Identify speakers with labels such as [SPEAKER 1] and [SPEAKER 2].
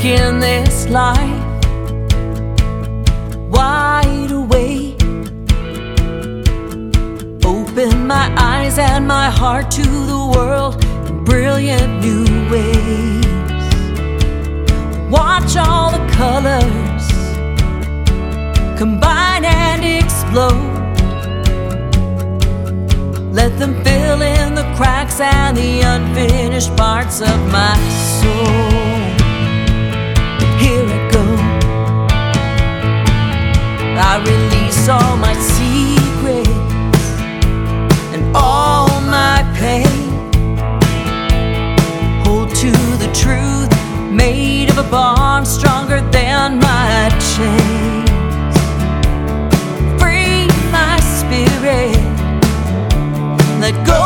[SPEAKER 1] in this life, wide awake. Open my eyes and my heart to the world in brilliant new ways. Watch all the colors combine and explode. Let them fill in the cracks and the unfinished parts of my soul. Here I go. I release all my secrets and all my pain. Hold to the truth made of a bond stronger than my chains. Free my spirit, let go